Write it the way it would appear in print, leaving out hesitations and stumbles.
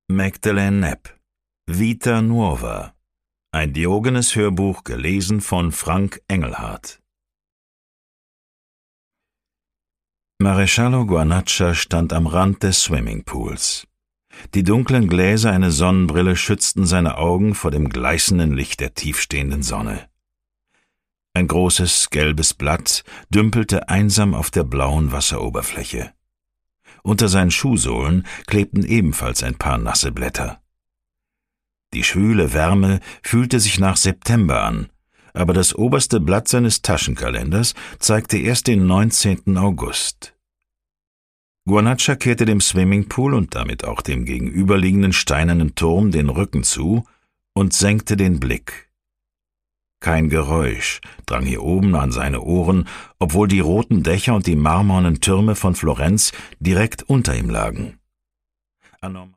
Magdalene Knepp, Vita Nuova, ein Diogenes-Hörbuch gelesen von Frank Engelhardt. Maresciallo Guanaccia stand am Rand des Swimmingpools. Die dunklen Gläser einer Sonnenbrille schützten seine Augen vor dem gleißenden Licht der tiefstehenden Sonne. Ein großes, gelbes Blatt dümpelte einsam auf der blauen Wasseroberfläche. Unter seinen Schuhsohlen klebten ebenfalls ein paar nasse Blätter. Die schwüle Wärme fühlte sich nach September an, aber das oberste Blatt seines Taschenkalenders zeigte erst den 19. August. Guanaccia kehrte dem Swimmingpool und damit auch dem gegenüberliegenden steinernen Turm den Rücken zu und senkte den Blick. Kein Geräusch drang hier oben an seine Ohren, obwohl die roten Dächer und die marmornen Türme von Florenz direkt unter ihm lagen.